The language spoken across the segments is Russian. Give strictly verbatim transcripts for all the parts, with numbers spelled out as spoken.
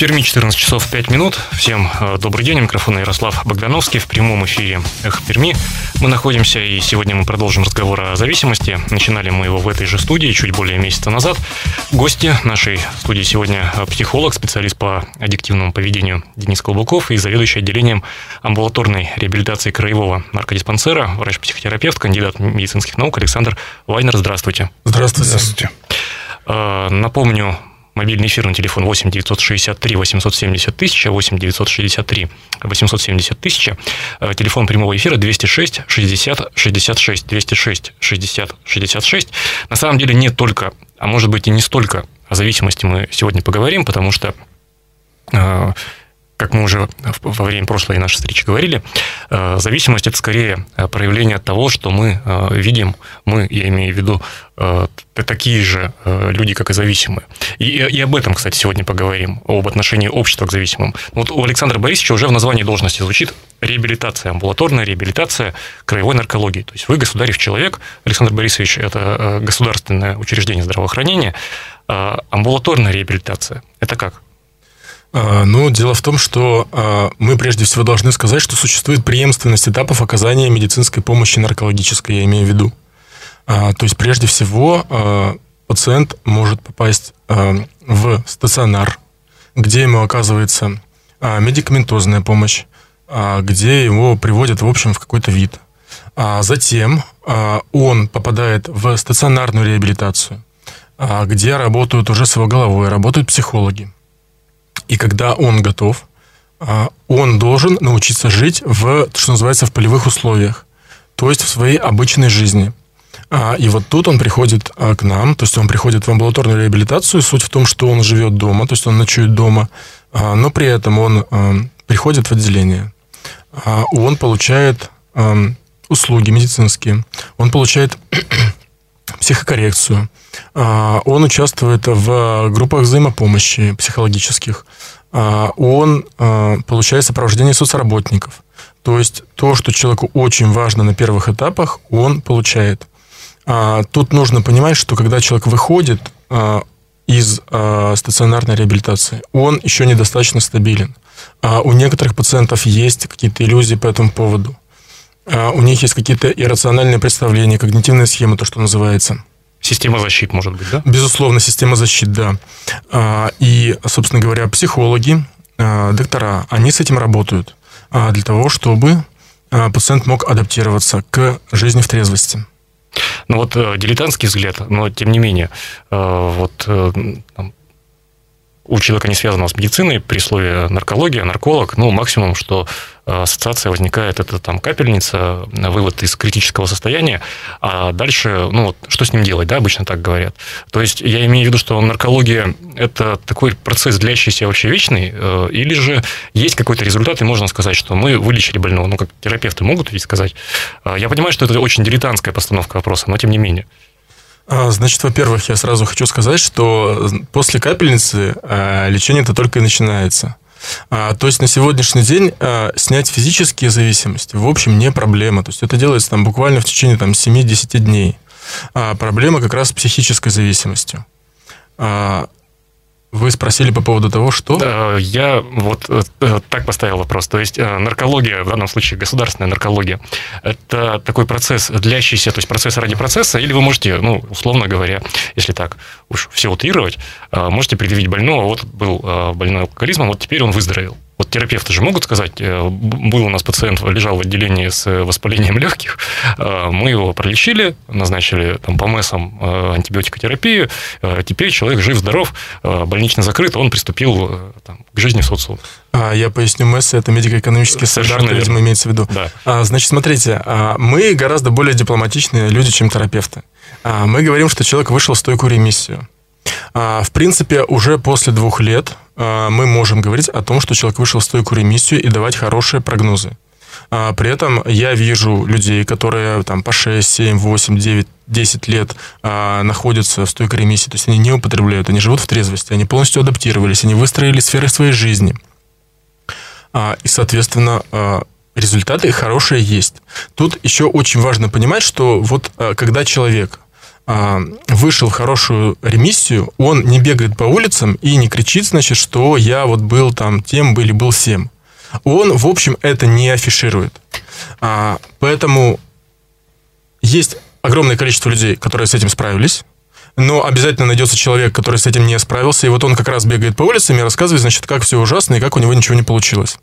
Перми четырнадцать часов пять минут. Всем добрый день. У микрофона Ярослав Богдановский. В прямом эфире «Эхо Перми» мы находимся, и сегодня мы продолжим разговор о зависимости. Начинали мы его в этой же студии чуть более месяца назад. Гости нашей студии сегодня психолог, специалист по аддиктивному поведению Денис Колбуков и заведующий отделением амбулаторной реабилитации Краевого наркодиспансера, врач-психотерапевт, кандидат медицинских наук Александр Вайнер. Здравствуйте. Здравствуйте. Здравствуйте. Напомню, мобильный эфирный телефон восемь девятьсот шестьдесят три восемьсот семьдесят тысяча, восемь девятьсот шестьдесят три восемьсот семьдесят тысяча. Телефон прямого эфира двести шесть шестьдесят шестьдесят шесть, двести шесть шестьдесят шестьдесят шесть. На самом деле не только, а может быть и не столько о зависимости мы сегодня поговорим, потому что, как мы уже во время прошлой нашей встречи говорили, зависимость – это скорее проявление того, что мы видим, мы, я имею в виду, такие же люди, как и зависимые. И, и об этом, кстати, сегодня поговорим, об отношении общества к зависимым. Вот у Александра Борисовича уже в названии должности звучит реабилитация, амбулаторная реабилитация краевой наркологии. То есть вы государев человек, Александр Борисович, это государственное учреждение здравоохранения, амбулаторная реабилитация – это как? Ну, дело в том, что мы прежде всего должны сказать, что существует преемственность этапов оказания медицинской помощи наркологической, я имею в виду. То есть, прежде всего, пациент может попасть в стационар, где ему оказывается медикаментозная помощь, где его приводят, в общем, в какой-то вид. А затем он попадает в стационарную реабилитацию, где работают уже с его головой, работают психологи. И когда он готов, он должен научиться жить в, что называется, в полевых условиях, то есть в своей обычной жизни. И вот тут он приходит к нам, то есть он приходит в амбулаторную реабилитацию. Суть в том, что он живет дома, то есть он ночует дома, но при этом он приходит в отделение. Он получает услуги медицинские, он получает психокоррекцию, он участвует в группах взаимопомощи психологических, он получает сопровождение соцработников. То есть то, что человеку очень важно на первых этапах, он получает. Тут нужно понимать, что когда человек выходит из стационарной реабилитации, он еще недостаточно стабилен. У некоторых пациентов есть какие-то иллюзии по этому поводу. У них есть какие-то иррациональные представления, когнитивная схема, то, что называется. Система защиты, может быть, да? Безусловно, система защиты, да. И, собственно говоря, психологи, доктора, они с этим работают для того, чтобы пациент мог адаптироваться к жизни в трезвости. Ну вот дилетантский взгляд, но тем не менее, вот там, у человека, не связанного с медициной, при слове наркология, нарколог, ну, максимум, что ассоциация возникает, это там капельница, вывод из критического состояния, а дальше, ну, вот, что с ним делать, да, обычно так говорят. То есть, я имею в виду, что наркология – это такой процесс, длящийся вообще вечный, или же есть какой-то результат, и можно сказать, что мы вылечили больного, ну, как терапевты могут ведь сказать. Я понимаю, что это очень дилетантская постановка вопроса, но тем не менее. Значит, во-первых, я сразу хочу сказать, что после капельницы лечение-то только и начинается. То есть на сегодняшний день снять физические зависимости, в общем, не проблема. То есть это делается там, буквально в течение там, семь-десять дней. А проблема как раз с психической зависимостью. Вы спросили по поводу того, что... Я вот так поставил вопрос. То есть наркология, в данном случае государственная наркология, это такой процесс длящийся, то есть процесс ради процесса, или вы можете, ну, условно говоря, если так уж все утрировать, можете предъявить больного, вот был больной алкоголизмом, вот теперь он выздоровел. Вот терапевты же могут сказать, был у нас пациент, лежал в отделении с воспалением легких, мы его пролечили, назначили там, по МЭСам антибиотикотерапию, теперь человек жив-здоров, больнично закрыт, он приступил там, к жизни в социуме. Я поясню, МЭС – это медико-экономические стандарты, видимо, имеется в виду. Да. Значит, смотрите, мы гораздо более дипломатичные люди, чем терапевты. Мы говорим, что человек вышел в стойкую ремиссию. В принципе, уже после двух лет мы можем говорить о том, что человек вышел в стойкую ремиссию и давать хорошие прогнозы. При этом я вижу людей, которые там, по шесть, семь, восемь, девять, десять лет находятся в стойкой ремиссии, то есть они не употребляют, они живут в трезвости, они полностью адаптировались, они выстроили сферы своей жизни. И, соответственно, результаты хорошие есть. Тут еще очень важно понимать, что вот когда человек вышел в хорошую ремиссию, он не бегает по улицам и не кричит, значит, что я вот был там тем или был сем. Он, в общем, это не афиширует. Поэтому есть огромное количество людей, которые с этим справились, но обязательно найдется человек, который с этим не справился, и вот он как раз бегает по улицам и рассказывает, значит, как все ужасно и как у него ничего не получилось.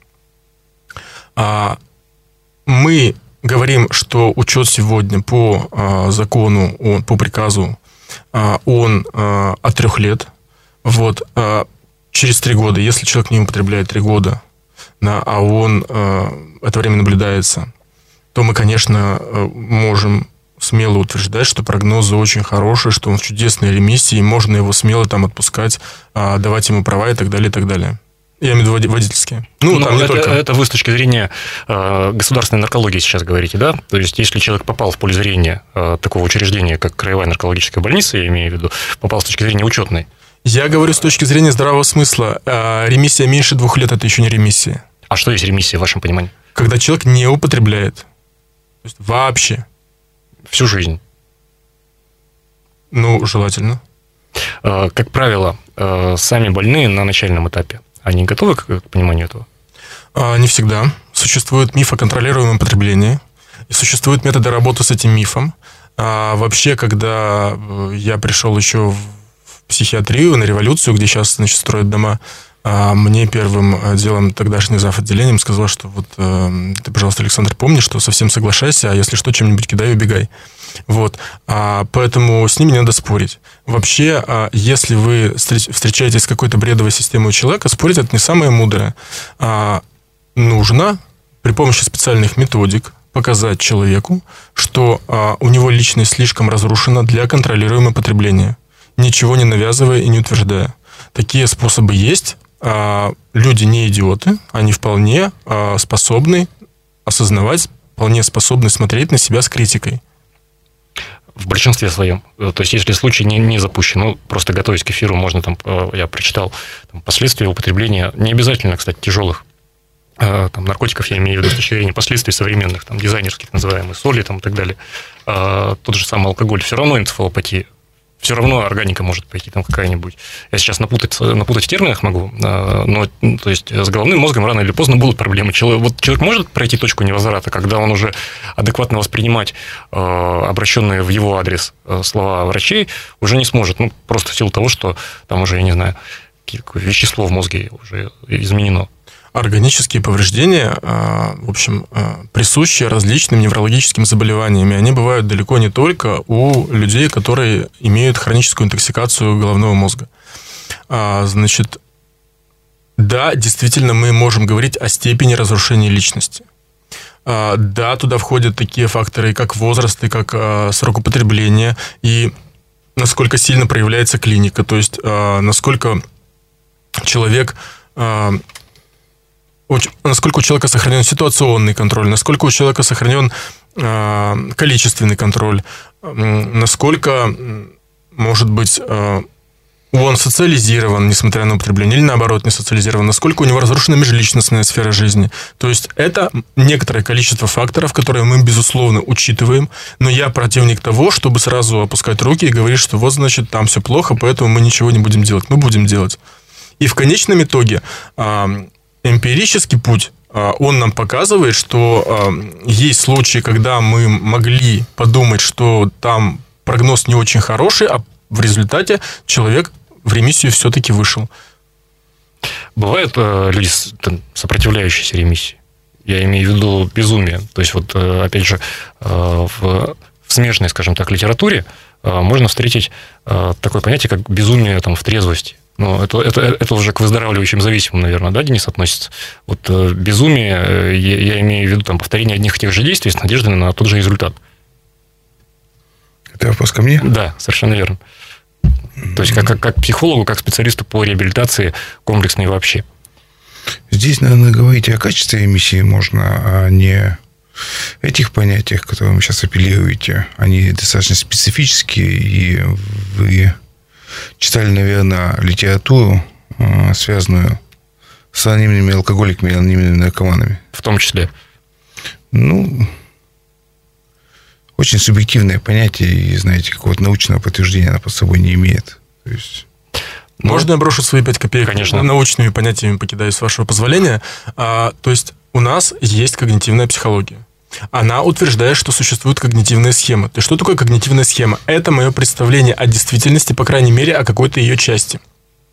Мы говорим, что учет сегодня по закону, он, по приказу, он от трех лет. Вот. Через три года, если человек не употребляет три года, да, а он это время наблюдается, то мы, конечно, можем смело утверждать, что прогнозы очень хорошие, что он в чудесной ремиссии, и можно его смело там отпускать, давать ему права и так далее, и так далее. Я имею в виду водительские. Ну, ну там не это, только. Это вы с точки зрения э, государственной наркологии сейчас говорите, да? То есть, если человек попал в поле зрения э, такого учреждения, как Краевая наркологическая больница, я имею в виду, попал с точки зрения учетной. Я говорю с точки зрения здравого смысла. Э, ремиссия меньше двух лет – это еще не ремиссия. А что есть ремиссия, в вашем понимании? Когда человек не употребляет. То есть, вообще. Всю жизнь? Ну, желательно. Э, как правило, э, сами больные на начальном этапе, они готовы к, к пониманию этого? А, не всегда. Существует миф о контролируемом потреблении, и существуют методы работы с этим мифом. А, вообще, когда я пришел еще в психиатрию, на революцию, где сейчас, значит, строят дома, а, мне первым делом тогдашний зав. Отделением сказал, что вот ты, пожалуйста, Александр, помни, что совсем соглашайся, а если что, чем-нибудь кидай и убегай. Вот. А, поэтому с ними не надо спорить. Вообще, а, если вы встречаетесь с какой-то бредовой системой у человека, спорить это не самое мудрое. А, нужно при помощи специальных методик показать человеку, что а, у него личность слишком разрушена для контролируемого потребления, ничего не навязывая и не утверждая. Такие способы есть. А, люди не идиоты, они вполне а, способны осознавать, вполне способны смотреть на себя с критикой. В большинстве своем. То есть, если случай не, не запущен, ну, просто готовясь к эфиру, можно там, я прочитал, там, последствия употребления, не обязательно, кстати, тяжелых там, наркотиков, я имею в виду с точки зрения последствий современных, там, дизайнерских, называемых, соли там, и так далее. А, тот же самый алкоголь, все равно энцефалопатия. Все равно органика может пойти там какая-нибудь. Я сейчас напутать, напутать в терминах могу, но то есть с головным мозгом рано или поздно будут проблемы. Человек, вот человек может пройти точку невозврата, когда он уже адекватно воспринимать э, обращенные в его адрес слова врачей уже не сможет. Ну, просто в силу того, что там уже, я не знаю, какое вещество в мозге уже изменено. Органические повреждения, в общем, присущи различным неврологическим заболеваниям. И они бывают далеко не только у людей, которые имеют хроническую интоксикацию головного мозга. Значит, да, действительно, мы можем говорить о степени разрушения личности. Да, туда входят такие факторы, как возраст, и как срок употребления, и насколько сильно проявляется клиника, то есть насколько человек... насколько у человека сохранен ситуационный контроль, насколько у человека сохранен э, количественный контроль, э, насколько, может быть, э, он социализирован, несмотря на употребление, или наоборот, не социализирован, насколько у него разрушена межличностная сфера жизни. То есть это некоторое количество факторов, которые мы, безусловно, учитываем, но я противник того, чтобы сразу опускать руки и говорить, что вот, значит, там все плохо, поэтому мы ничего не будем делать. Мы будем делать. И в конечном итоге... Э, эмпирический путь, он нам показывает, что есть случаи, когда мы могли подумать, что там прогноз не очень хороший, а в результате человек в ремиссию все-таки вышел. Бывают люди, сопротивляющиеся ремиссии? Я имею в виду безумие. То есть, вот, опять же, в, в смежной, скажем так, литературе можно встретить такое понятие, как безумие там, в трезвости. Ну, это, это, это уже к выздоравливающим зависимым, наверное, да, Денис, относится? Вот э, безумие, я, я имею в виду там, повторение одних и тех же действий с надеждой на тот же результат. Это вопрос ко мне? Да, совершенно верно. Mm-hmm. То есть, как, как, как психологу, как специалисту по реабилитации комплексной вообще. Здесь, наверное, говорить о качестве ремиссии можно, а не этих понятиях, которые вы сейчас апеллируете. Они достаточно специфические, и вы... читали, наверное, литературу, связанную с анонимными алкоголиками и анонимными наркоманами. В том числе? Ну, очень субъективное понятие, и, знаете, какого-то научного подтверждения она под собой не имеет. То есть... Можно я брошу свои пять копеек? Конечно. Научными понятиями покидаю, с вашего позволения. А, то есть у нас есть когнитивная психология. Она утверждает, что существуют когнитивные схемы. То есть что такое когнитивная схема? Это мое представление о действительности, по крайней мере, о какой-то ее части.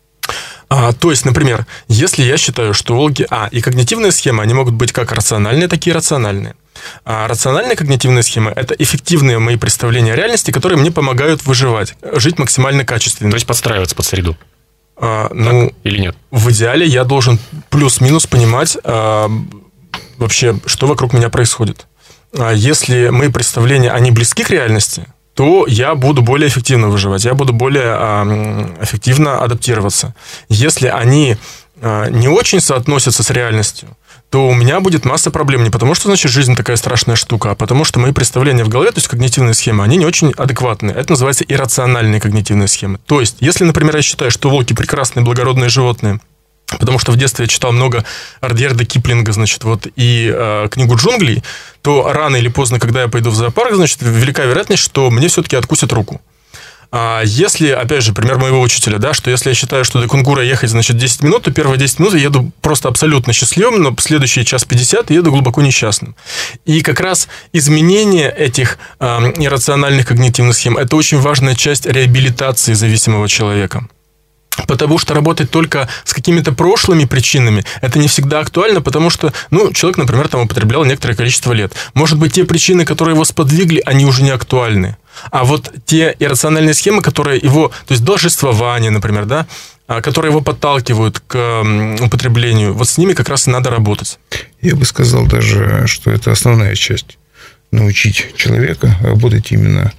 А, то есть, например, если я считаю, что логи... А, и когнитивные схемы, они могут быть как рациональные, так и иррациональные. А рациональные когнитивные схемы – это эффективные мои представления о реальности, которые мне помогают выживать, жить максимально качественно. То есть подстраиваться под среду? А, ну, так или нет? В идеале я должен плюс-минус понимать а, вообще, что вокруг меня происходит. А если мои представления, они близки к реальности, то я буду более эффективно выживать, я буду более а, эффективно адаптироваться. Если они а, не очень соотносятся с реальностью, то у меня будет масса проблем. Не потому, что, значит, жизнь такая страшная штука, а потому, что мои представления в голове, то есть когнитивные схемы, они не очень адекватные. Это называется иррациональные когнитивные схемы. То есть, если, например, я считаю, что волки прекрасные, благородные животные, потому что в детстве я читал много Ардьярда Киплинга, значит, вот, и э, книгу «Джунглей», то рано или поздно, когда я пойду в зоопарк, значит, велика вероятность, что мне все-таки откусят руку. А если, опять же, пример моего учителя, да, что если я считаю, что до Кунгура ехать, значит, десять минут, то первые десять минут я еду просто абсолютно счастливым, но следующие час пятьдесят я еду глубоко несчастным. И как раз изменение этих э, иррациональных когнитивных схем – это очень важная часть реабилитации зависимого человека. Потому что работать только с какими-то прошлыми причинами это не всегда актуально, потому что, ну, человек, например, там употреблял некоторое количество лет. Может быть, те причины, которые его сподвигли, они уже не актуальны. А вот те иррациональные схемы, которые его, то есть должествование, например, да, которые его подталкивают к употреблению, вот с ними как раз и надо работать. Я бы сказал даже, что это основная часть. Научить человека работать именно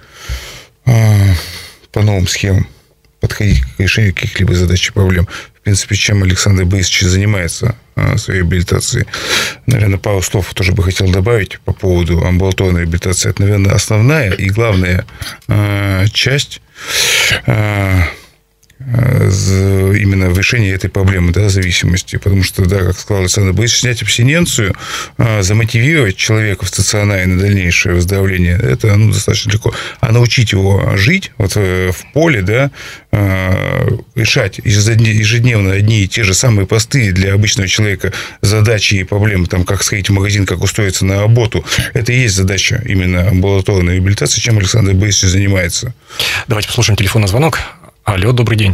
э, по новым схемам, подходить к решению каких-либо задач и проблем. В принципе, чем Александр Борисович занимается а, своей реабилитацией. Наверное, пару слов тоже бы хотел добавить по поводу амбулаторной реабилитации. Это, наверное, основная и главная а, часть а, именно в решении этой проблемы, да, зависимости. Потому что, да, как сказал Александр Борисович, снять абстиненцию, замотивировать человека в стационаре на дальнейшее выздоровление, это, ну, достаточно легко. А научить его жить вот в поле, да, решать ежедневно одни и те же самые простые для обычного человека задачи и проблемы, там, как сходить в магазин, как устроиться на работу, это и есть задача именно амбулаторной реабилитации, чем Александр Борисович занимается. Давайте послушаем телефонный звонок. Алло, добрый день.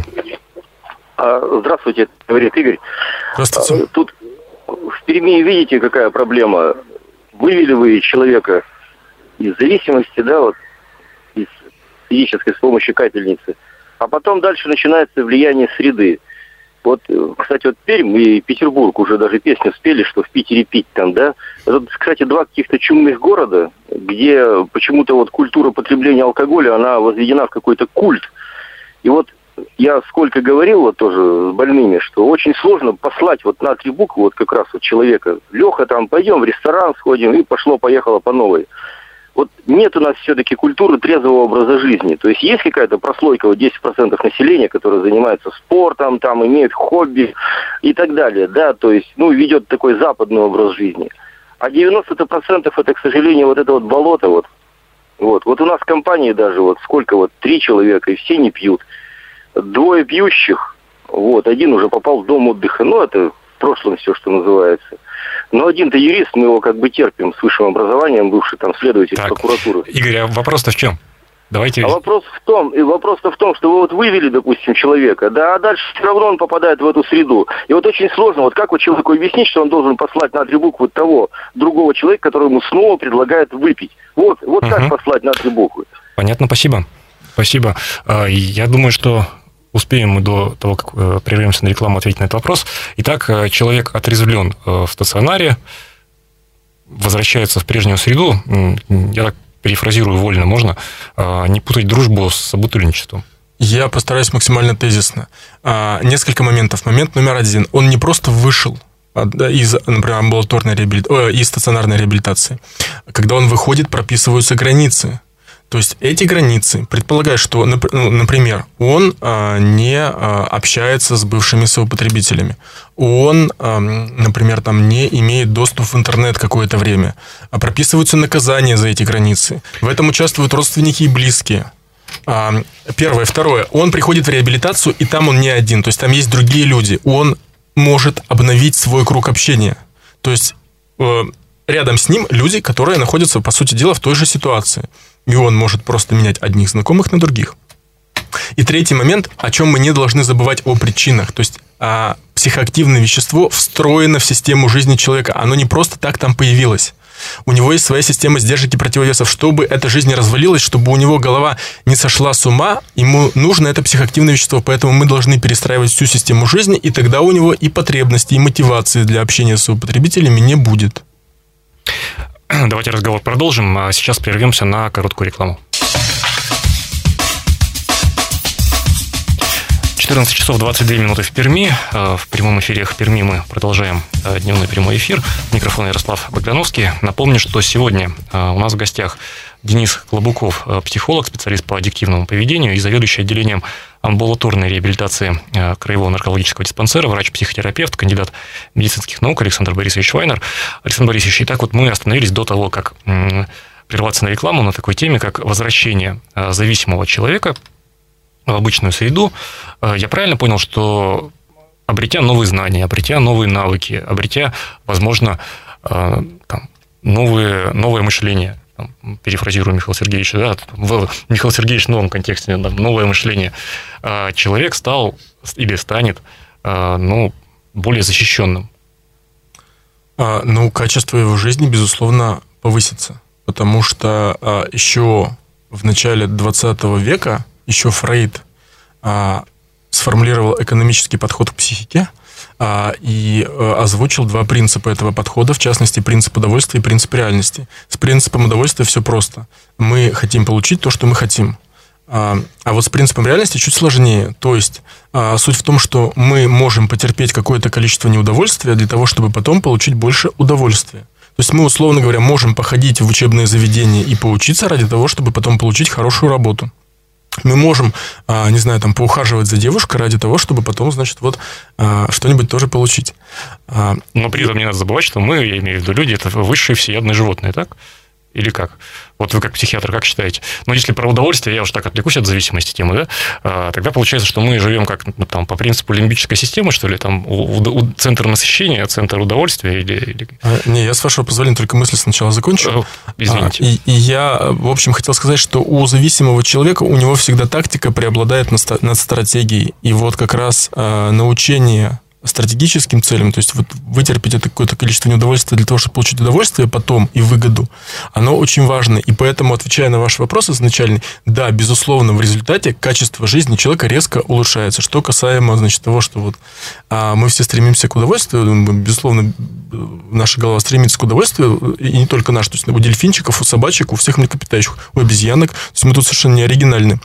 Здравствуйте, говорит Игорь. Здравствуйте. Тут в Перми видите, какая проблема? Вывели вы человека из зависимости, да, вот, из физической с помощью капельницы, а потом дальше начинается влияние среды. Вот, кстати, вот Пермь и Петербург уже даже песню спели, что в Питере пить там, да. Это, кстати, два каких-то чумных города, где почему-то вот культура потребления алкоголя, она возведена в какой-то культ. И вот я сколько говорил вот тоже с больными, что очень сложно послать вот на три буквы вот как раз вот человека. Леха, там, пойдем в ресторан сходим, и пошло-поехало по новой. Вот нет у нас все-таки культуры трезвого образа жизни. То есть есть какая-то прослойка, вот десять процентов населения, которое занимается спортом, там, имеет хобби и так далее, да, то есть, ну, ведет такой западный образ жизни. А девяносто процентов это, к сожалению, вот это вот болото вот. Вот, вот у нас в компании даже вот сколько вот, три человека, и все не пьют. Двое пьющих, вот, один уже попал в дом отдыха, ну, это в прошлом все, что называется. Но один-то юрист, мы его как бы терпим, с высшим образованием, бывший там следователь так, прокуратуры. Игорь, а вопрос-то в чем? Давайте... А вопрос в том, и вопрос-то в том, что вы вот вывели, допустим, человека, да, а дальше все равно он попадает в эту среду. И вот очень сложно, вот как вот человеку объяснить, что он должен послать на три буквы того другого человека, который ему снова предлагает выпить. Вот, вот угу. Как послать на три буквы. Понятно, спасибо. Спасибо. Я думаю, что успеем мы до того, как прервемся на рекламу, ответить на этот вопрос. Итак, человек отрезвлен в стационаре, возвращается в прежнюю среду. Я так перефразирую вольно, можно не путать дружбу с собутыльничеством. Я постараюсь максимально тезисно. Несколько моментов. Момент номер один. Он не просто вышел из, например, амбулаторной реабилитации, из стационарной реабилитации. Когда он выходит, прописываются границы. То есть эти границы предполагают, что, например, он не общается с бывшими соупотребителями, он, например, там не имеет доступ в интернет какое-то время, а прописываются наказания за эти границы. В этом участвуют родственники и близкие. Первое. Второе. Он приходит в реабилитацию, и там он не один. То есть там есть другие люди. Он может обновить свой круг общения. То есть рядом с ним люди, которые находятся, по сути дела, в той же ситуации. И он может просто менять одних знакомых на других. И третий момент, о чем мы не должны забывать, о причинах. То есть а, психоактивное вещество встроено в систему жизни человека. Оно не просто так там появилось. У него есть своя система сдержек и противовесов. Чтобы эта жизнь не развалилась, чтобы у него голова не сошла с ума, ему нужно это психоактивное вещество. Поэтому мы должны перестраивать всю систему жизни, и тогда у него и потребности, и мотивации для общения с употребителями не будет. Давайте разговор продолжим, а сейчас прервемся на короткую рекламу. четырнадцать часов двадцать две минуты в Перми. В прямом эфире «Эхо Перми» мы продолжаем дневной прямой эфир. Микрофон Ярослав Богдановский. Напомню, что сегодня у нас в гостях Денис Клобуков, психолог, специалист по аддиктивному поведению и заведующий отделением амбулаторной реабилитации Краевого наркологического диспансера, врач-психотерапевт, кандидат медицинских наук Александр Борисович Швайнер. Александр Борисович, итак, вот мы остановились до того, как прерваться на рекламу, на такой теме, как возвращение зависимого человека в обычную среду. Я правильно понял, что обретя новые знания, обретя новые навыки, обретя, возможно, там, новые, новое мышление, там, перефразирую Михаила Сергеевича, да, в Михаил Сергеевич в новом контексте, да, новое мышление, человек стал или станет, ну, более защищенным? Ну, качество его жизни, безусловно, повысится, потому что еще в начале двадцатого века еще Фрейд а, сформулировал экономический подход к психике а, и а, озвучил два принципа этого подхода, в частности, принцип удовольствия и принцип реальности. С принципом удовольствия все просто. Мы хотим получить то, что мы хотим. А, а вот с принципом реальности чуть сложнее. То есть а, суть в том, что мы можем потерпеть какое-то количество неудовольствия для того, чтобы потом получить больше удовольствия. То есть мы, условно говоря, можем походить в учебные заведения и поучиться ради того, чтобы потом получить хорошую работу. Мы можем, не знаю, там, поухаживать за девушкой ради того, чтобы потом, значит, вот что-нибудь тоже получить. Но при этом не надо забывать, что мы, я имею в виду люди, это высшие всеядные животные, так? Или как? Вот вы как психиатр, как считаете? Ну, если про удовольствие, я уж так отвлекусь от зависимости темы, да? А, тогда получается, что мы живем как ну, там, по принципу лимбической системы, что ли? Там у, у, центр насыщения, центр удовольствия? Или, или... А, не, я, с вашего позволения, только мысль сначала закончу. Извините. А, и, и я, в общем, хотел сказать, что у зависимого человека, у него всегда тактика преобладает над, над стратегией. И вот как раз а, научение стратегическим целям, то есть вот вытерпеть это какое-то количество неудовольствия для того, чтобы получить удовольствие потом и выгоду, оно очень важно. И поэтому, отвечая на ваш вопрос изначальный, да, безусловно, в результате качество жизни человека резко улучшается. Что касаемо, значит, того, что вот а, мы все стремимся к удовольствию, безусловно, наша голова стремится к удовольствию, и не только наша, то есть у дельфинчиков, у собачек, у всех млекопитающих, у обезьянок, то есть мы тут совершенно не оригинальны.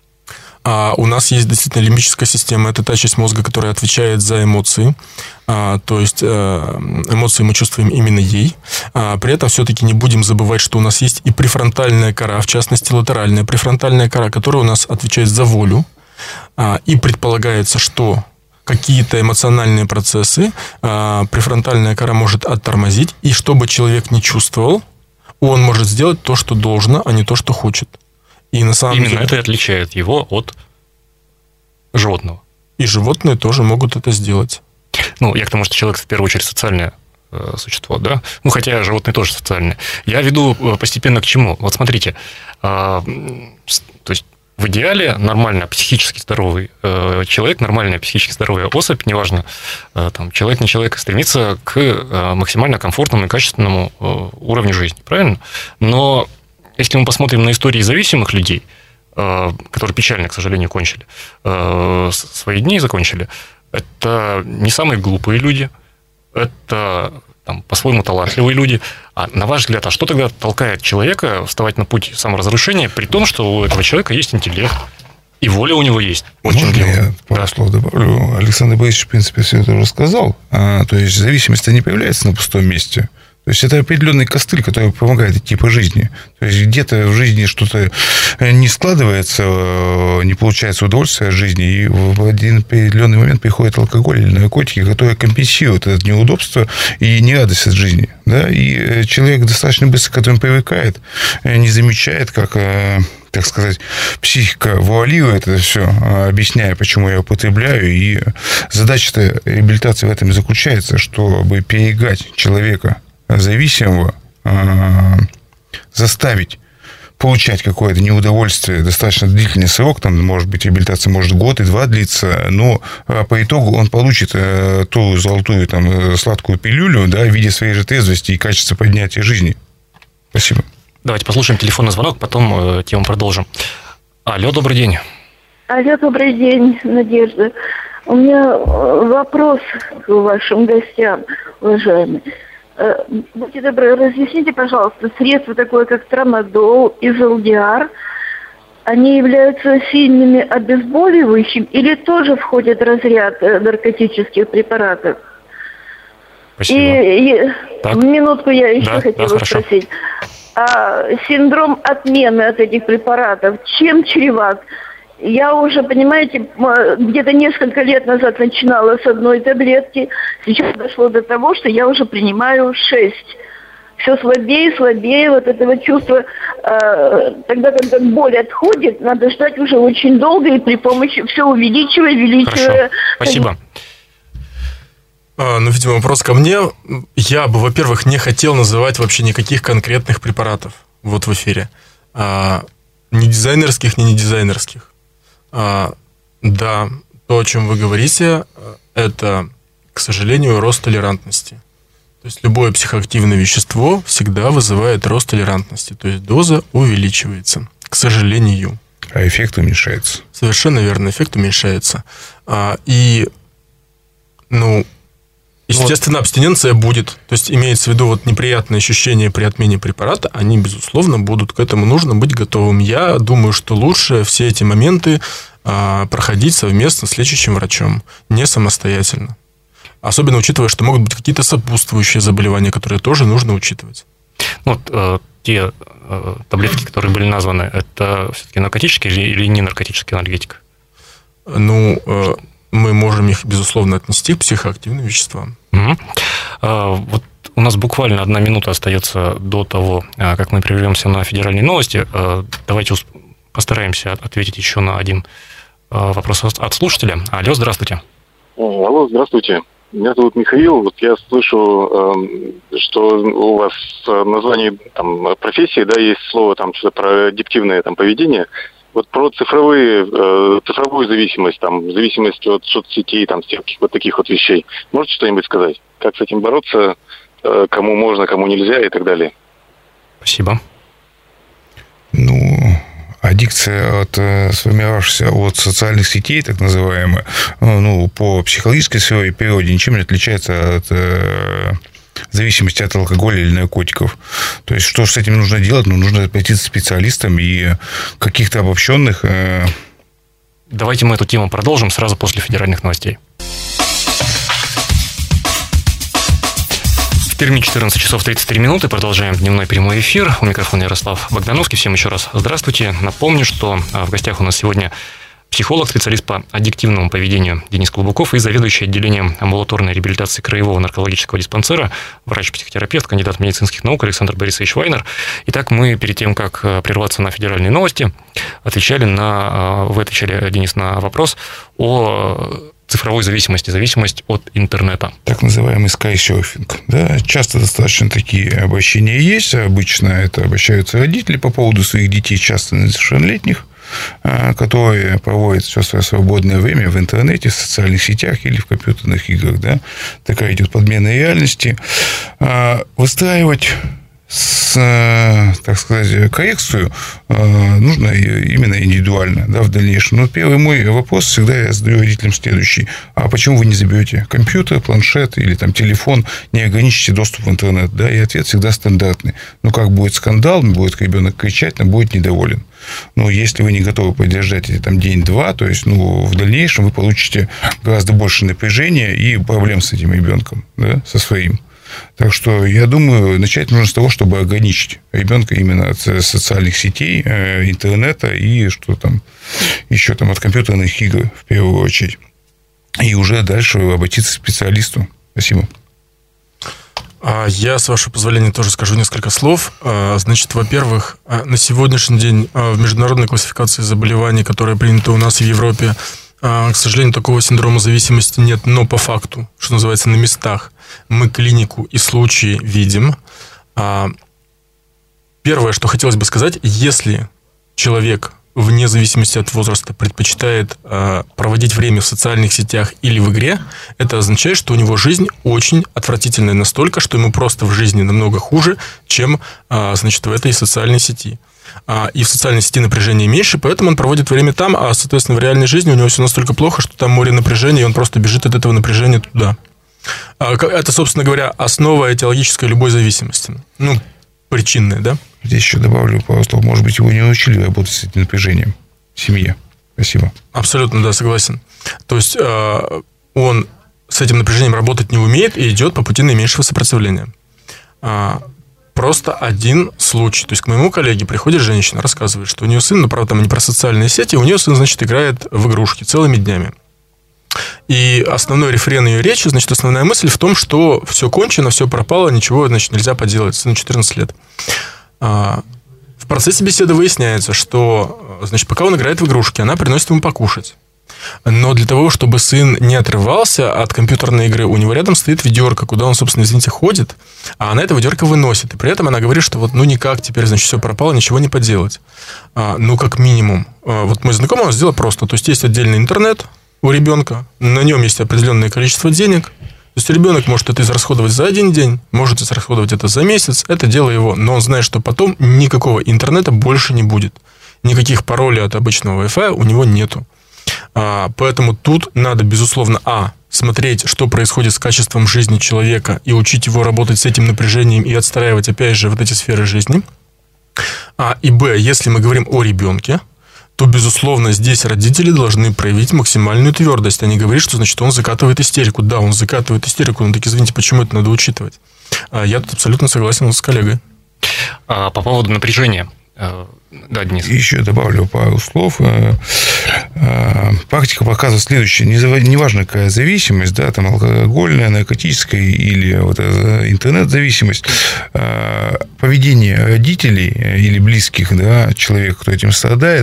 А у нас есть действительно лимбическая система. Это та часть мозга, которая отвечает за эмоции. А, то есть эмоции мы чувствуем именно ей. А, при этом все-таки не будем забывать, что у нас есть и префронтальная кора, в частности латеральная префронтальная кора, которая у нас отвечает за волю. А, и предполагается, что какие-то эмоциональные процессы а, префронтальная кора может оттормозить. И чтобы человек не чувствовал, он может сделать то, что должно, а не то, что хочет. И на самом Именно деле... это отличает его от животного. И животные тоже могут это сделать. Ну, я к тому, что человек в первую очередь социальное э, существо, да? Ну, хотя животные тоже социальные. Я веду постепенно к чему? Вот смотрите, э, то есть в идеале нормально психически здоровый э, человек, нормальная психически здоровая особь, неважно, э, там, человек не человек, стремится к э, максимально комфортному и качественному э, уровню жизни, правильно? Но если мы посмотрим на истории зависимых людей, которые печально, к сожалению, кончили, свои дни закончили, это не самые глупые люди, это там, по-своему талантливые люди. А на ваш взгляд, а что тогда толкает человека вставать на путь саморазрушения, при том, что у этого человека есть интеллект, и воля у него есть? Очень Можно я пару да. слов добавлю? Александр Борисович, в принципе, все это рассказал. А, то есть зависимость не появляется на пустом месте. То есть это определенный костыль, который помогает идти по жизни. То есть где-то в жизни что-то не складывается, не получается удовольствие от жизни, и в один определенный момент приходит алкоголь или наркотики, которые компенсируют это неудобство и нерадость от жизни. Да? И человек достаточно быстро к этому привыкает, не замечает, как, так сказать, психика вуалирует это все, объясняя, почему я употребляю. И задача реабилитации в этом и заключается, чтобы переиграть человека зависимого, заставить получать какое-то неудовольствие достаточно длительный срок, там, может быть, реабилитация может год и два длиться, но по итогу он получит ту золотую, там, сладкую пилюлю, да, в виде своей же трезвости и качества поднятия жизни. Спасибо. Давайте послушаем телефонный звонок, потом тему продолжим. Алло, добрый день. Алло, добрый день, Надежда. У меня вопрос к вашим гостям, уважаемые. Будьте добры, разъясните, пожалуйста, средства такое, как трамадол и золдиар, они являются сильными обезболивающими или тоже входят в разряд наркотических препаратов? Спасибо. И, и минутку я еще да, хотела да, спросить. А синдром отмены от этих препаратов чем чреват? Я уже, понимаете, где-то несколько лет назад начинала с одной таблетки. Сейчас дошло до того, что я уже принимаю шесть. Все слабее и слабее вот этого чувства. Тогда, когда боль отходит, надо ждать уже очень долго и при помощи все увеличивая, увеличивая. Хорошо. Спасибо. Ну, видимо, вопрос ко мне. Я бы, во-первых, не хотел называть вообще никаких конкретных препаратов вот в эфире. Ни дизайнерских, ни не дизайнерских. А, да, то, о чем вы говорите, это, к сожалению, рост толерантности. То есть любое психоактивное вещество всегда вызывает рост толерантности. То есть доза увеличивается, к сожалению. А эффект уменьшается. Совершенно верно, эффект уменьшается. А, и, ну, естественно, вот. Абстиненция будет. То есть имеется в виду вот неприятные ощущения при отмене препарата, они, безусловно, будут. К этому нужно быть готовым. Я думаю, что лучше все эти моменты а, проходить совместно с лечащим врачом, не самостоятельно. Особенно учитывая, что могут быть какие-то сопутствующие заболевания, которые тоже нужно учитывать. Вот э, те э, таблетки, которые были названы, это все-таки наркотические или, или не наркотические анальгетики? Ну... Э, мы можем их, безусловно, отнести к психоактивным веществам. Угу. А, вот у нас буквально одна минута остается до того, как мы прервемся на федеральные новости. Давайте постараемся ответить еще на один вопрос от слушателя. Алло, здравствуйте. Алло, здравствуйте. Меня зовут Михаил. Вот я слышу, что у вас в названии там, профессии, да, есть слово там что-то про аддиктивное там поведение. Вот про цифровые, э, цифровую зависимость, там, зависимость от соцсетей, там, всяких вот таких вот вещей. Можете что-нибудь сказать? Как с этим бороться? Э, кому можно, кому нельзя и так далее? Спасибо. Ну, аддикция от сформировавшихся от социальных сетей, так называемая, ну, по психологической своей природе ничем не отличается от в зависимости от алкоголя или наркотиков. То есть, что с этим нужно делать? Ну, нужно обратиться к специалистам и каких-то обобщенных... Давайте мы эту тему продолжим сразу после федеральных новостей. В Перми четырнадцать часов тридцать три минуты. Продолжаем дневной прямой эфир. У микрофона Ярослав Богдановский. Всем еще раз здравствуйте. Напомню, что в гостях у нас сегодня психолог, специалист по аддиктивному поведению Денис Клубуков и заведующий отделением амбулаторной реабилитации Краевого наркологического диспансера, врач-психотерапевт, кандидат медицинских наук Александр Борисович Вайнер. Итак, мы перед тем, как прерваться на федеральные новости, отвечали на, вы отвечали, Денис, на вопрос о цифровой зависимости, зависимость от интернета. Так называемый скайсерфинг. Да, часто достаточно такие обращения есть. Обычно это обращаются родители по поводу своих детей, часто несовершеннолетних, которые проводят все свое свободное время в интернете, в социальных сетях или в компьютерных играх. Да? Такая идет подмена реальности. Выстраивать с, так сказать, коррекцию нужно именно индивидуально, да, в дальнейшем. Но первый мой вопрос всегда я задаю родителям следующий. А почему вы не заберете компьютер, планшет или там телефон, не ограничите доступ в интернет? Да? И ответ всегда стандартный. Ну, как будет скандал, будет ребенок кричать, но будет недоволен. Но если вы не готовы поддержать это там день-два, то есть, ну, в дальнейшем вы получите гораздо больше напряжения и проблем с этим ребенком, да, со своим. Так что, я думаю, начать нужно с того, чтобы ограничить ребенка именно от социальных сетей, интернета и что там еще там от компьютерных игр, в первую очередь. И уже дальше обратиться к специалисту. Спасибо. Я, с вашего позволения, тоже скажу несколько слов. Значит, во-первых, на сегодняшний день в международной классификации заболеваний, которая принята у нас в Европе, к сожалению, такого синдрома зависимости нет, но по факту, что называется, на местах, мы клинику и случаи видим. Первое, что хотелось бы сказать, если человек вне зависимости от возраста предпочитает э, проводить время в социальных сетях или в игре, это означает, что у него жизнь очень отвратительная настолько, что ему просто в жизни намного хуже, чем э, значит, в этой социальной сети. А, и в социальной сети напряжение меньше, поэтому он проводит время там, а, соответственно, в реальной жизни у него все настолько плохо, что там море напряжения, и он просто бежит от этого напряжения туда. А, это, собственно говоря, основа этиологической любой зависимости. Ну, причинная, да? Здесь еще добавлю пару слов. Может быть, его не научили работать с этим напряжением в семье. Спасибо. Абсолютно, да, согласен. То есть, он с этим напряжением работать не умеет и идет по пути наименьшего сопротивления. Просто один случай. То есть, к моему коллеге приходит женщина, рассказывает, что у нее сын, ну, правда, там не про социальные сети, у нее сын, значит, играет в игрушки целыми днями. И основной рефрен ее речи, значит, основная мысль в том, что все кончено, все пропало, ничего, значит, нельзя поделать. Сыну четырнадцать лет. В процессе беседы выясняется, что, значит, пока он играет в игрушки, она приносит ему покушать. Но для того, чтобы сын не отрывался от компьютерной игры, у него рядом стоит ведерко, куда он, собственно, извините, ходит, а она это ведерко выносит. И при этом она говорит, что вот, ну, никак теперь, значит, все пропало, ничего не поделать. А, ну, как минимум. А, вот мой знакомый, он сделал просто. То есть, есть отдельный интернет у ребенка, на нем есть определенное количество денег. То есть, ребенок может это израсходовать за один день, может израсходовать это за месяц, это дело его. Но он знает, что потом никакого интернета больше не будет. Никаких паролей от обычного Wi-Fi у него нету. А, поэтому тут надо, безусловно, а, смотреть, что происходит с качеством жизни человека и учить его работать с этим напряжением и отстраивать, опять же, вот эти сферы жизни. А, и б, если мы говорим о ребенке, то, безусловно, здесь родители должны проявить максимальную твердость, а не говорить, что, значит, он закатывает истерику. Да, он закатывает истерику, но так, извините, почему это надо учитывать? А, я тут абсолютно согласен с коллегой. А, по поводу напряжения. Да, Денис. Еще добавлю пару слов. Практика показывает следующее. Неважно, какая зависимость, да, там алкогольная, наркотическая или вот интернет-зависимость, поведение родителей или близких, да, человека, кто этим страдает,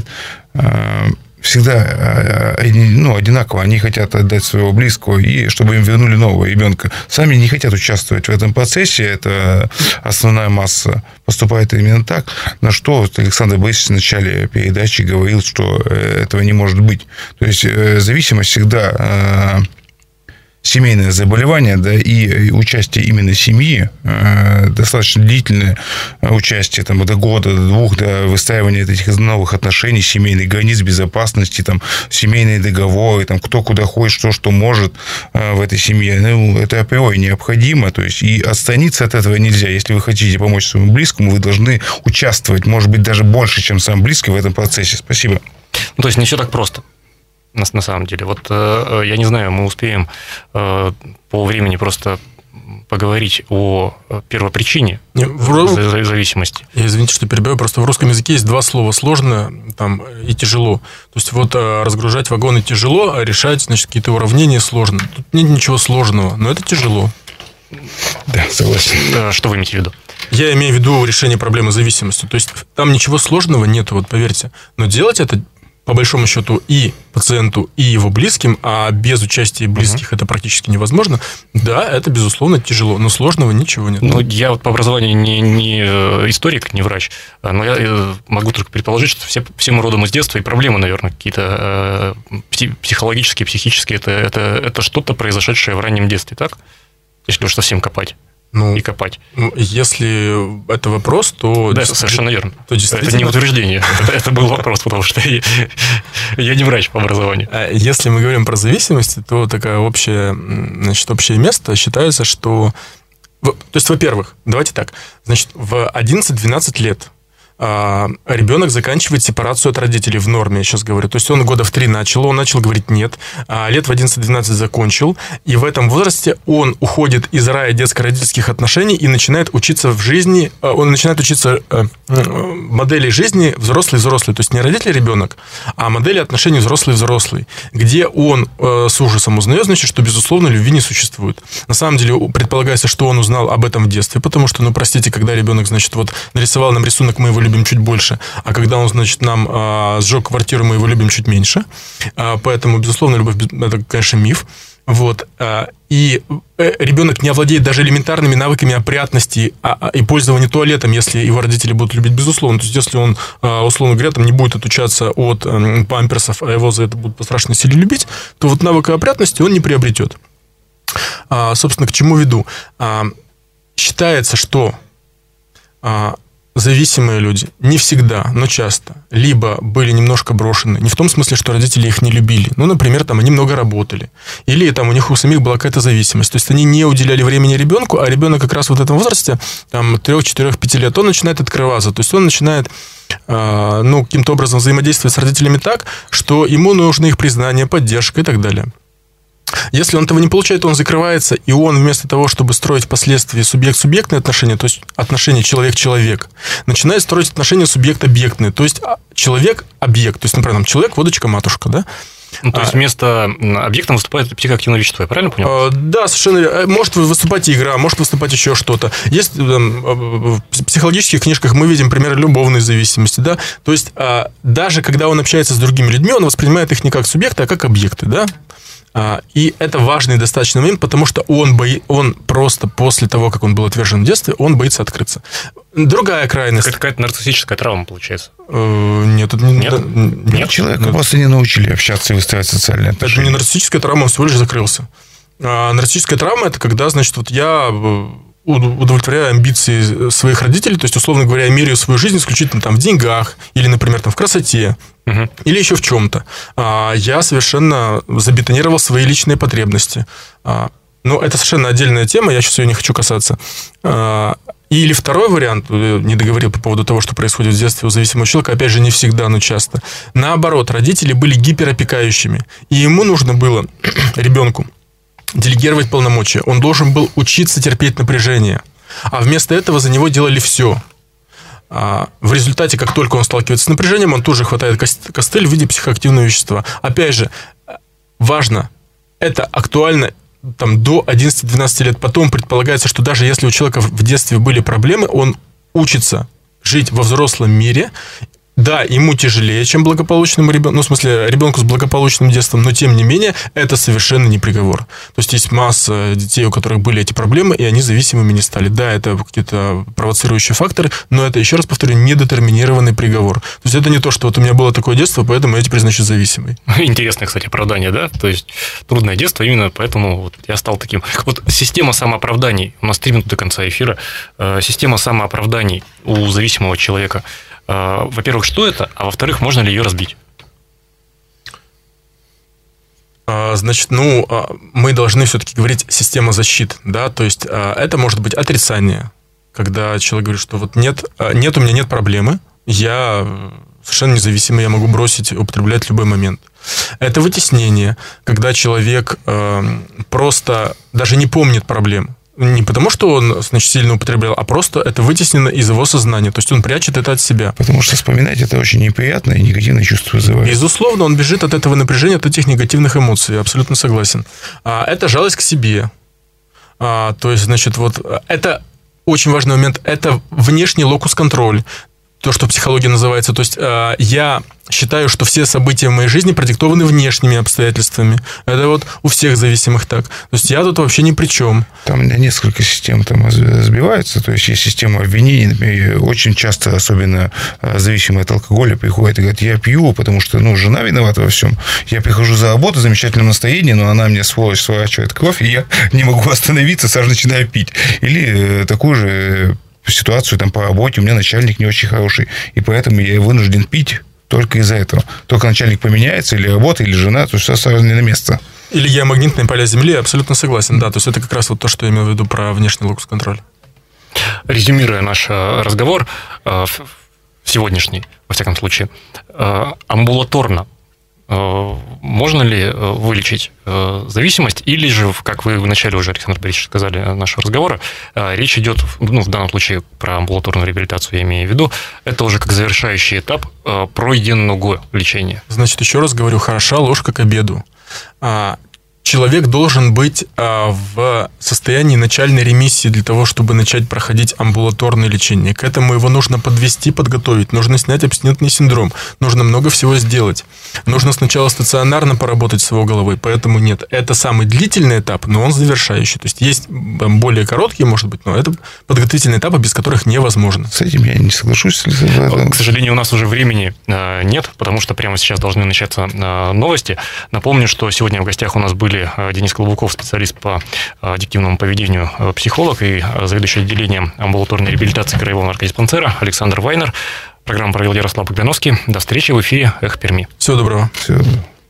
всегда, ну, одинаково. Они хотят отдать своего близкого, и чтобы им вернули нового ребенка. Сами не хотят участвовать в этом процессе. Это основная масса поступает именно так. На что вот Александр Борисович в начале передачи говорил, что этого не может быть. То есть, зависимость всегда семейное заболевание, да, и участие именно семьи, э, достаточно длительное участие, там, до года, до двух, до выстраивания этих новых отношений, семейных границ безопасности, там, семейные договоры, там, кто куда ходит, что что может э, в этой семье, ну, это априори необходимо, то есть, и отстраниться от этого нельзя. Если вы хотите помочь своему близкому, вы должны участвовать, может быть, даже больше, чем сам близкий в этом процессе. Спасибо. Ну, то есть, не все так просто. На, на самом деле. Вот э, я не знаю, мы успеем э, по времени просто поговорить о первопричине в... зависимости. Я, извините, что перебиваю, просто в русском языке есть два слова: сложно там, и тяжело. То есть, вот разгружать вагоны тяжело, а решать, значит, какие-то уравнения сложно. Тут нет ничего сложного, но это тяжело. Да, согласен. Что вы имеете в виду? Я имею в виду решение проблемы зависимости. То есть, там ничего сложного нету, вот поверьте. Но делать это, по большому счету, и пациенту, и его близким, а без участия близких uh-huh. это практически невозможно. Да, это, безусловно, тяжело, но сложного ничего нет. Ну, я вот по образованию не, не историк, не врач, но я могу только предположить, что все, все мы родом из детства, и проблемы, наверное, какие-то психологические, психические, это, это, это что-то, произошедшее в раннем детстве, так? Если уж совсем копать. Ну, и копать. Если это вопрос, то... Да, совершенно верно. То действительно... Это не утверждение. это, это был вопрос, потому что я, я не врач по образованию. Если мы говорим про зависимости, то такое общее, значит, общее место считается, что... То есть, во-первых, давайте так. Значит, в одиннадцать-двенадцать лет ребенок заканчивает сепарацию от родителей в норме, я сейчас говорю. То есть он года в три начал, он начал говорить «нет», лет в одиннадцать-двенадцать закончил, и в этом возрасте он уходит из рая детско-родительских отношений и начинает учиться в жизни, он начинает учиться модели жизни взрослый-взрослый, то есть не родитель-ребенок, а модели отношений взрослый-взрослый, где он с ужасом узнает, значит, что, безусловно, любви не существует. На самом деле предполагается, что он узнал об этом в детстве, потому что, ну, простите, когда ребенок, значит, вот нарисовал нам рисунок, мы его любим чуть больше, а когда он, значит, нам а, сжег квартиру, мы его любим чуть меньше. А, поэтому, безусловно, любовь – это, конечно, миф. Вот. А, и ребенок не овладеет даже элементарными навыками опрятности а, и пользования туалетом, если его родители будут любить, безусловно. То есть, если он, а, условно говоря, там не будет отучаться от а, памперсов, а его за это будут по страшной силе любить, то вот навыка опрятности он не приобретет. А, собственно, к чему веду? А, считается, что а, зависимые люди не всегда, но часто либо были немножко брошены, не в том смысле, что родители их не любили, ну, например, там они много работали, или там у них у самих была какая-то зависимость, то есть они не уделяли времени ребенку, а ребенок как раз в этом возрасте, там, три, четыре, пять лет, он начинает открываться, то есть он начинает, э, ну, каким-то образом взаимодействовать с родителями так, что ему нужно их признание, поддержка и так далее. Если он этого не получает, он закрывается, и он вместо того, чтобы строить впоследствии субъект-субъектные отношения, то есть отношения человек-человек, начинает строить отношения субъект-объектные, то есть человек-объект, то есть, например, там, человек, водочка, матушка, да? Ну, то есть вместо объекта выступает психоактивное вещество, я правильно понял? Да, совершенно верно. Может выступать игра, может выступать еще что-то. Есть там, в психологических книжках мы видим примеры любовной зависимости, да. То есть даже когда он общается с другими людьми, он воспринимает их не как субъекты, а как объекты, да. И это важный достаточно момент, потому что он, бои... он просто после того, как он был отвержен в детстве, он боится открыться. Другая крайность. Это какая-то нарциссическая травма, получается. Нет, это не... Нет? Нет, Нет человека нет. Просто не научили общаться и выстраивать социальные отношения. Это не нарциссическая травма, он всего лишь закрылся. А нарциссическая травма – это когда, значит, вот я удовлетворяю амбиции своих родителей, то есть, условно говоря, я меряю свою жизнь исключительно там, в деньгах или, например, там, в красоте, угу. или еще в чем-то. А я совершенно забетонировал свои личные потребности. А, но это совершенно отдельная тема, я сейчас ее не хочу касаться. А, или второй вариант, не договорил по поводу того, что происходит в детстве у зависимого человека, опять же, не всегда, но часто. Наоборот, родители были гиперопекающими, и ему нужно было, ребенку, делегировать полномочия. Он должен был учиться терпеть напряжение. А вместо этого за него делали все. А в результате, как только он сталкивается с напряжением, он тут же хватает костыль в виде психоактивного вещества. Опять же, важно, это актуально там, до одиннадцати-двенадцати лет. Потом предполагается, что даже если у человека в детстве были проблемы, он учится жить во взрослом мире. Да, ему тяжелее, чем благополучному ребенку, ну, в смысле, ребенку с благополучным детством, но, тем не менее, это совершенно не приговор. То есть, есть масса детей, у которых были эти проблемы, и они зависимыми не стали. Да, это какие-то провоцирующие факторы, но это, еще раз повторю, недетерминированный приговор. То есть, это не то, что вот у меня было такое детство, поэтому я теперь, значит, зависимый. Интересное, кстати, оправдание, да? То есть, трудное детство, именно поэтому вот я стал таким. Вот система самооправданий, у нас три минуты до конца эфира, система самооправданий у зависимого человека. Во-первых, что это? А во-вторых, можно ли ее разбить? Значит, ну, мы должны все-таки говорить система защиты, да, то есть это может быть отрицание, когда человек говорит, что вот нет, нет, у меня нет проблемы, я совершенно независимый, я могу бросить употреблять в любой момент. Это вытеснение, когда человек просто даже не помнит проблем. Не потому, что он, значит, сильно употреблял, а просто это вытеснено из его сознания. То есть он прячет это от себя. Потому что вспоминать это очень неприятно и негативные чувства вызывает. Безусловно, он бежит от этого напряжения, от этих негативных эмоций. Я абсолютно согласен. А это жалость к себе. А, то есть, значит, вот это очень важный момент. Это внешний локус-контроль. То, что в психологии называется. То есть э, я считаю, что все события в моей жизни продиктованы внешними обстоятельствами. Это вот у всех зависимых так. То есть я тут вообще ни при чем. Там несколько систем там сбиваются. То есть есть система обвинений. Например, очень часто, особенно зависимые от алкоголя, приходят и говорят, я пью, потому что ну, жена виновата во всем. Я прихожу за работу в замечательном настроении, но она мне, сволочь, сворачивает кровь, и я не могу остановиться, сразу начинаю пить. Или такую же ситуацию там по работе, у меня начальник не очень хороший, и поэтому я вынужден пить только из-за этого. Только начальник поменяется, или работа, или жена, то все сразу не на место. Или я магнитные поля Земли, абсолютно согласен, да, то есть это как раз вот то, что я имел в виду про внешний локус-контроль. Резюмируя наш разговор, сегодняшний, во всяком случае, амбулаторно можно ли вылечить зависимость, или же, как вы вначале уже, Александр Борисович, сказали нашего разговора, речь идет, ну, в данном случае про амбулаторную реабилитацию, я имею в виду, это уже как завершающий этап пройденного лечения. Значит, еще раз говорю, хороша ложка к обеду. Человек должен быть в состоянии начальной ремиссии для того, чтобы начать проходить амбулаторное лечение. К этому его нужно подвести, подготовить. Нужно снять абстинентный синдром. Нужно много всего сделать. Нужно сначала стационарно поработать с его головой. Поэтому нет, это самый длительный этап, но он завершающий. То есть есть более короткие, может быть, но это подготовительные этапы, без которых невозможно. С этим я не соглашусь. К сожалению, у нас уже времени нет, потому что прямо сейчас должны начаться новости. Напомню, что сегодня в гостях у нас были Денис Колобуков, специалист по аддиктивному поведению, психолог, и заведующий отделением амбулаторной реабилитации краевого наркодиспансера Александр Вайнер. Программу провел Ярослав Богдановский. До встречи в эфире «Эхо Перми». Всего доброго. Всего доброго.